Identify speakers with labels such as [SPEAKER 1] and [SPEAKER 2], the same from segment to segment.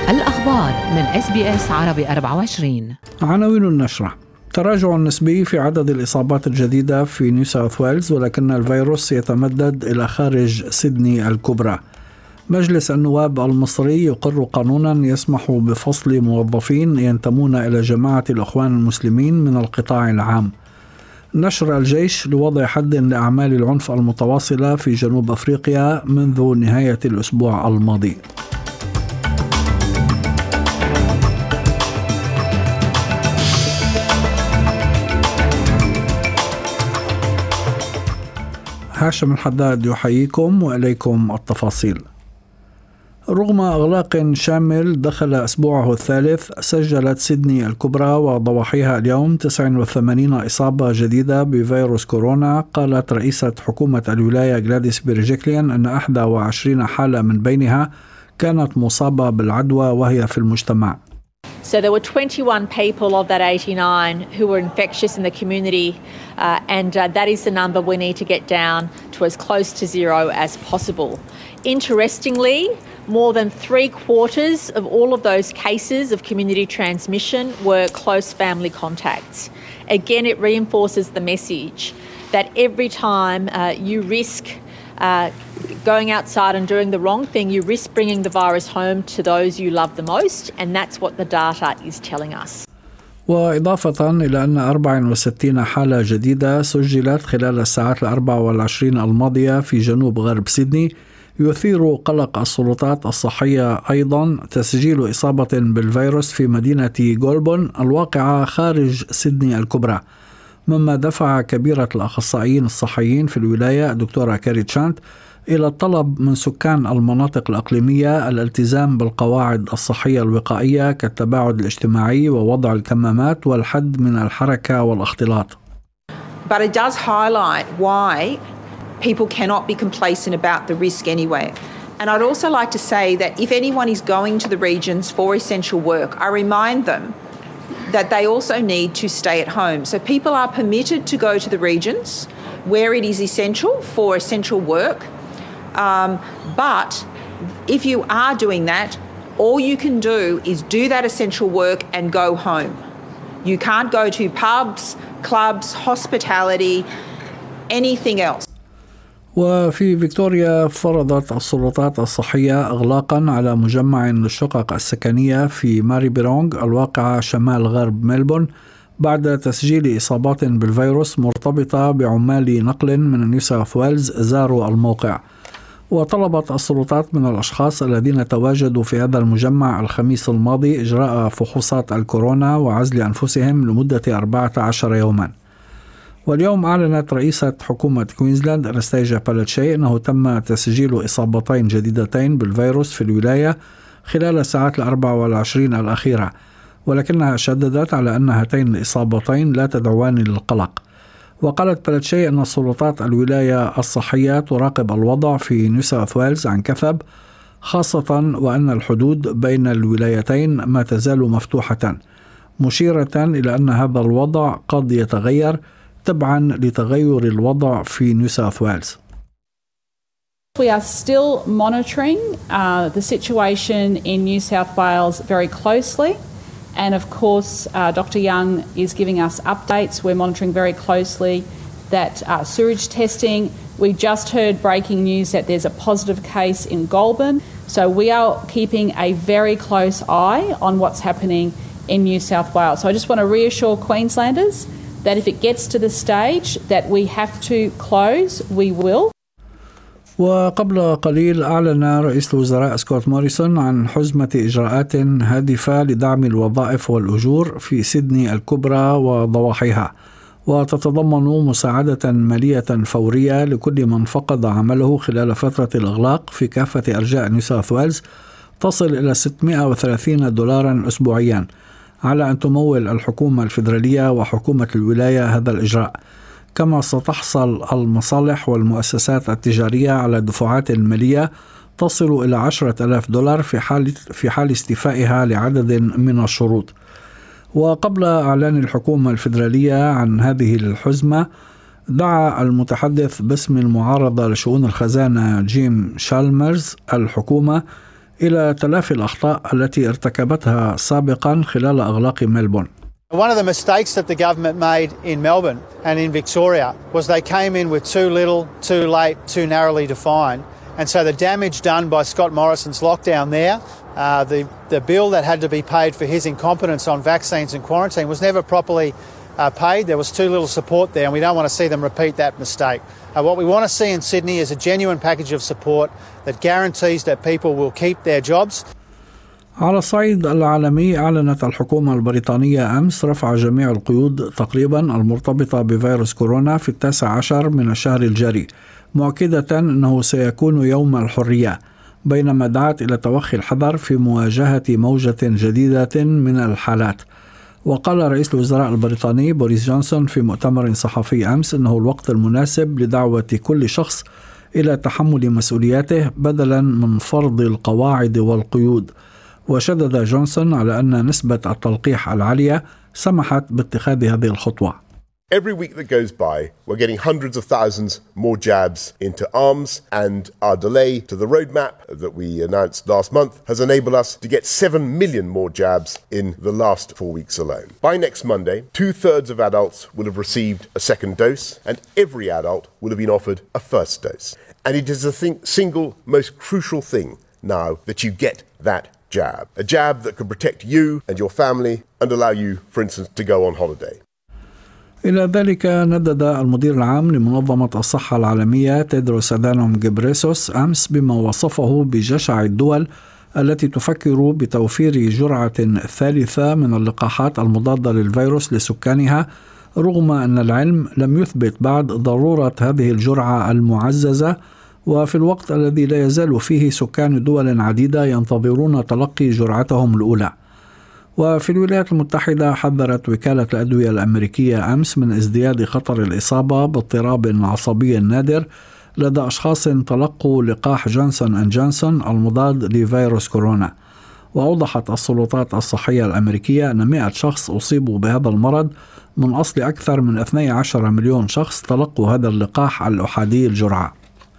[SPEAKER 1] الأخبار من SBS عربي 24.
[SPEAKER 2] عناوين النشرة: تراجع نسبي في عدد الإصابات الجديدة في نيو ساوث ويلز، ولكن الفيروس يتمدد إلى خارج سيدني الكبرى. مجلس النواب المصري يقر قانونا يسمح بفصل موظفين ينتمون إلى جماعة الأخوان المسلمين من القطاع العام. نشر الجيش لوضع حد لأعمال العنف المتواصلة في جنوب أفريقيا منذ نهاية الأسبوع الماضي. هاشم الحداد يحييكم وإليكم التفاصيل. رغم إغلاق شامل دخل أسبوعه الثالث، سجلت سيدني الكبرى وضواحيها اليوم 89 إصابة جديدة بفيروس كورونا. قالت رئيسة حكومة الولاية غلاديس بيرجيكليان أن 21 حالة من بينها كانت مصابة بالعدوى وهي في المجتمع.
[SPEAKER 3] So there were 21 people of that 89 who were infectious in the community, and that is the number we need to get down to as close to zero as possible. Interestingly, more than 3/4 of all of those cases of community transmission were close family contacts. Again, it reinforces the message that every time you risk going outside and doing the wrong thing, you risk bringing the virus home to those you love the most, and that's what the data is telling us.
[SPEAKER 2] وإضافة إلى أن 64 حالة جديدة سجلت خلال الساعات 24 الماضية في جنوب غرب سيدني، يثير قلق السلطات الصحية أيضا تسجيل إصابة بالفيروس في مدينة غولبون الواقعة خارج سيدني الكبرى، مما دفع كبيرة الأخصائيين الصحيين في الولاية الدكتورة كاري تشانت إلى الطلب من سكان المناطق الإقليمية الالتزام بالقواعد الصحية الوقائية كالتباعد الاجتماعي ووضع الكمامات والحد من الحركة والاختلاط.
[SPEAKER 4] But it does highlight why people cannot be complacent about the risk anyway. And I'd also like to say that if anyone is going to the regions for essential work, I remind them that they also need to stay at home. So people are permitted to go to the regions where it is essential for essential work. But if you are doing that, all you can do is do that essential work and go home. You can't go to pubs, clubs, hospitality, anything else.
[SPEAKER 2] وفي فيكتوريا فرضت السلطات الصحية إغلاقا على مجمع للشقق السكنية في ماري بيرونغ الواقعة شمال غرب ملبون بعد تسجيل إصابات بالفيروس مرتبطة بعمال نقل من نيو ساوث ويلز زاروا الموقع. وطلبت السلطات من الأشخاص الذين تواجدوا في هذا المجمع الخميس الماضي إجراء فحوصات الكورونا وعزل أنفسهم لمدة 14 يوما. واليوم أعلنت رئيسة حكومة كوينزلاند أناستازيا بالاتشي أنه تم تسجيل إصابتين جديدتين بالفيروس في الولاية خلال الساعات 24 الأخيرة، ولكنها شددت على أن هاتين الإصابتين لا تدعوان للقلق. وقالت بالاتشي أن السلطات الولاية الصحية تراقب الوضع في نيو ساوث ويلز عن كثب، خاصة وأن الحدود بين الولايتين ما تزال مفتوحة، مشيرة إلى أن هذا الوضع قد يتغير تبعاً لتغير الوضع في نيو ساوث ويلز.
[SPEAKER 5] We are still monitoring the situation in New South Wales very closely, and of course Dr. Young is giving us updates. We're monitoring very closely that sewage testing. We just heard breaking news that there's a positive case in Goulburn, so we are keeping a very close eye on what's happening in New South Wales. So I just want to reassure Queenslanders that if it gets to the stage that we have to close, we will.
[SPEAKER 2] وقبل قليل أعلن رئيس الوزراء سكوت موريسون عن حزمة إجراءات هادفة لدعم الوظائف والأجور في سيدني الكبرى وضواحيها، وتتضمن مساعدة مالية فورية لكل من فقد عمله خلال فترة الإغلاق في كافة أرجاء نيو ساوث ويلز تصل إلى $630 أسبوعيا، على أن تمول الحكومة الفيدرالية وحكومة الولاية هذا الإجراء. كما ستحصل المصالح والمؤسسات التجارية على دفعات مالية تصل إلى $10,000 في حال استيفائها لعدد من الشروط. وقبل إعلان الحكومة الفيدرالية عن هذه الحزمة، دعا المتحدث باسم المعارضة لشؤون الخزانة جيم شالمرز الحكومة إلى تلافي الأخطاء التي ارتكبتها سابقا خلال إغلاق ملبورن.
[SPEAKER 6] One of the mistakes that the government made in Melbourne and in Victoria was they came in with too little, too late, too narrowly defined. And so the damage done by Scott Morrison's lockdown there, the bill that had to be paid for his incompetence on vaccines and quarantine was never properly paid. There was too little support there, and we don't want to see them repeat that mistake. What we want to see in Sydney is a genuine package of support that guarantees that people will keep their jobs.
[SPEAKER 2] على الصعيد العالمي، أعلنت الحكومة البريطانية أمس رفع جميع القيود تقريبا المرتبطة بفيروس كورونا في 19 من الشهر الجاري، مؤكدة أنه سيكون يوم الحرية، بينما دعت إلى توخي الحذر في مواجهة موجة جديدة من الحالات. وقال رئيس الوزراء البريطاني بوريس جونسون في مؤتمر صحفي أمس أنه الوقت المناسب لدعوة كل شخص إلى تحمل مسؤولياته بدلا من فرض القواعد والقيود. وشدد جونسون على أن نسبة التلقيح العالية سمحت باتخاذ هذه الخطوة.
[SPEAKER 7] Every week that goes by, we're getting hundreds of thousands more jabs into arms, and our delay to the roadmap that we announced last month has enabled us to get 7 million more jabs in the last 4 weeks alone. By next Monday, 2/3 of adults will have received a second dose, and every adult will have been offered a first dose. And it is the single most crucial thing now that you get that jab. A jab that can protect you and your family and allow you, for instance, to go on holiday.
[SPEAKER 2] إلى ذلك ندد المدير العام لمنظمة الصحة العالمية تيدروس أدانوم غيبريسوس أمس بما وصفه بجشع الدول التي تفكر بتوفير جرعة ثالثة من اللقاحات المضادة للفيروس لسكانها، رغم أن العلم لم يثبت بعد ضرورة هذه الجرعة المعززة، وفي الوقت الذي لا يزال فيه سكان دول عديدة ينتظرون تلقي جرعتهم الأولى. وفي الولايات المتحدة حذرت وكالة الأدوية الأمريكية أمس من ازدياد خطر الإصابة باضطراب عصبي نادر لدى أشخاص تلقوا لقاح جونسون أند جونسون المضاد لفيروس كورونا. وأوضحت السلطات الصحية الأمريكية أن 100 شخص أصيبوا بهذا المرض من أصل أكثر من 12 مليون شخص تلقوا هذا اللقاح الأحادي الجرعة.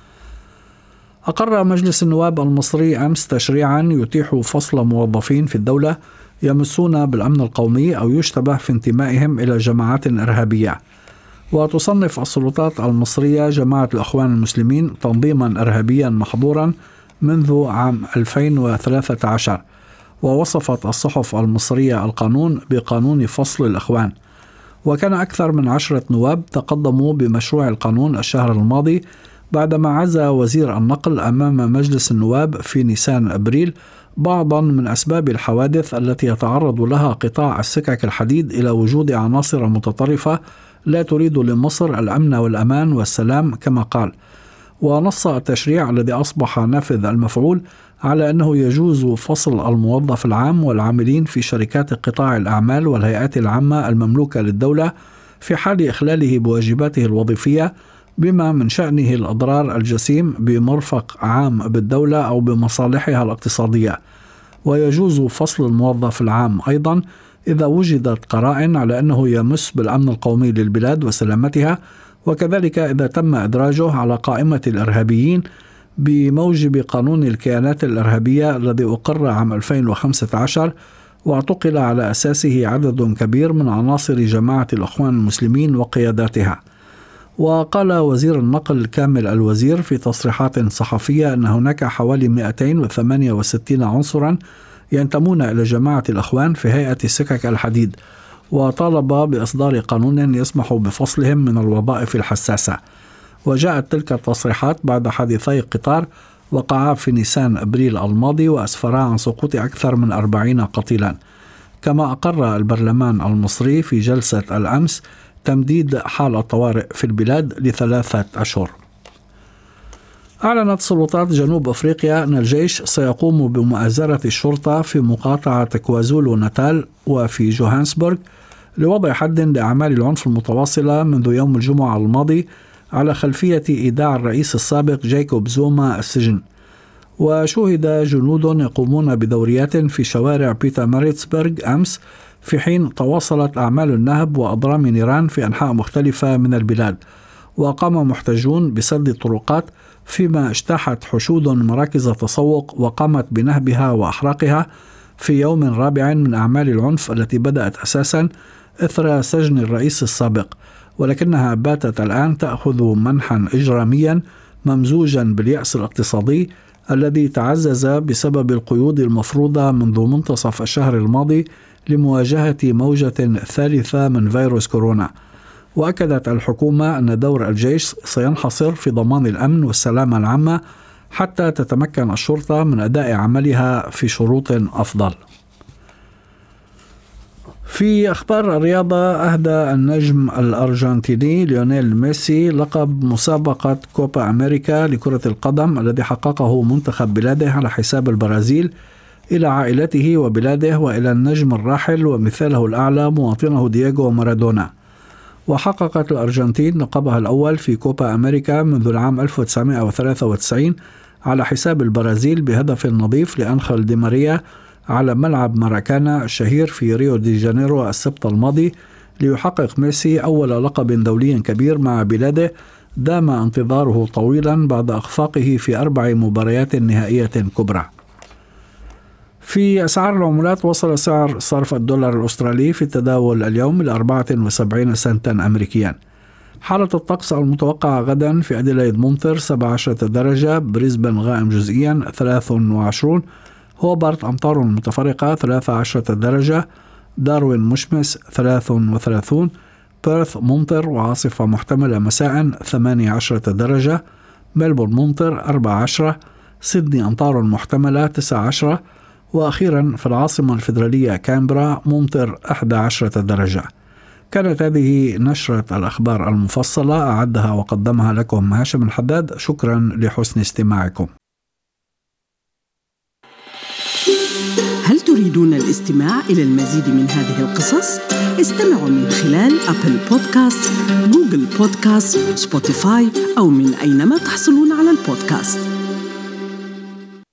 [SPEAKER 2] أقر مجلس النواب المصري أمس تشريعا يتيح فصل موظفين في الدولة يمسون بالأمن القومي أو يشتبه في انتمائهم إلى جماعات إرهابية. وتصنف السلطات المصرية جماعة الأخوان المسلمين تنظيما إرهابيا محظورا منذ عام 2013، ووصفت الصحف المصرية القانون بقانون فصل الأخوان. وكان أكثر من 10 نواب تقدموا بمشروع القانون الشهر الماضي بعدما عزى وزير النقل أمام مجلس النواب في نيسان أبريل بعضا من أسباب الحوادث التي يتعرض لها قطاع السكك الحديد إلى وجود عناصر متطرفة لا تريد لمصر الأمن والأمان والسلام كما قال. ونص التشريع الذي أصبح نافذ المفعول على أنه يجوز فصل الموظف العام والعاملين في شركات قطاع الأعمال والهيئات العامة المملوكة للدولة في حال إخلاله بواجباته الوظيفية، بما من شأنه الأضرار الجسيم بمرفق عام بالدولة أو بمصالحها الاقتصادية. ويجوز فصل الموظف العام أيضا إذا وجدت قرائن على أنه يمس بالأمن القومي للبلاد وسلامتها، وكذلك إذا تم إدراجه على قائمة الإرهابيين بموجب قانون الكيانات الإرهابية الذي أقر عام 2015 واعتقل على أساسه عدد كبير من عناصر جماعة الأخوان المسلمين وقياداتها. وقال وزير النقل كامل الوزير في تصريحات صحفية أن هناك حوالي 268 عنصرا ينتمون إلى جماعة الأخوان في هيئة سكك الحديد، وطالب بإصدار قانون يسمح بفصلهم من الوظائف الحساسة. وجاءت تلك التصريحات بعد حادثي قطار وقعا في نيسان أبريل الماضي وأسفرا عن سقوط أكثر من 40 قتيلا. كما أقر البرلمان المصري في جلسة الأمس تمديد حال الطوارئ في البلاد ل3 أشهر. أعلنت سلطات جنوب أفريقيا أن الجيش سيقوم بمؤازرة الشرطة في مقاطعة كوازولو ناتال وفي جوهانسبورغ لوضع حد لأعمال العنف المتواصلة منذ يوم الجمعة الماضي على خلفية إيداع الرئيس السابق جايكوب زوما السجن. وشوهد جنود يقومون بدوريات في شوارع بيتا ماريتسبرغ أمس، في حين تواصلت أعمال النهب وأضرام نيران في أنحاء مختلفة من البلاد. وقام محتجون بسد الطرقات فيما اجتاحت حشود مراكز تسوق وقامت بنهبها وإحراقها في يوم رابع من أعمال العنف التي بدأت أساسا إثر سجن الرئيس السابق، ولكنها باتت الآن تأخذ منحا إجراميا ممزوجا باليأس الاقتصادي الذي تعزز بسبب القيود المفروضة منذ منتصف الشهر الماضي لمواجهة موجة ثالثة من فيروس كورونا. وأكدت الحكومة أن دور الجيش سينحصر في ضمان الأمن والسلامة العامة حتى تتمكن الشرطة من أداء عملها في شروط أفضل. في أخبار الرياضة، أهدى النجم الأرجنتيني ليونيل ميسي لقب مسابقة كوبا أمريكا لكرة القدم الذي حققه منتخب بلاده على حساب البرازيل إلى عائلته وبلاده وإلى النجم الراحل ومثاله الأعلى مواطنه دييغو مارادونا. وحققت الأرجنتين لقبها الأول في كوبا أمريكا منذ العام 1993 على حساب البرازيل بهدف نظيف لأنخيل دي ماريا على ملعب ماراكانا الشهير في ريو دي جانيرو السبت الماضي، ليحقق ميسي أول لقب دولي كبير مع بلاده دام انتظاره طويلا بعد إخفاقه في 4 مباريات نهائية كبرى. في أسعار العملات، وصل سعر صرف الدولار الأسترالي في التداول اليوم إلى 74 سنتا أمريكيا. حالة الطقس المتوقعة غدا: في أديلايد ممطر 17 درجة، بريسبن غائم جزئيا 23، هوبارت أمطار متفرقة 13 درجة، داروين مشمس 33، بيرث ممطر وعاصفة محتملة مساء 18 درجة، ملبورن ممطر 14، سيدني أمطار محتملة 19، وأخيرا في العاصمة الفيدرالية كامبرا ممطر 11 درجة. كانت هذه نشرة الأخبار المفصلة، أعدها وقدمها لكم هاشم الحداد. شكرا لحسن استماعكم.
[SPEAKER 8] هل تريدون الاستماع إلى المزيد من هذه القصص؟ استمعوا من خلال أبل بودكاست، جوجل بودكاست، سبوتيفاي أو من أينما تحصلون على البودكاست.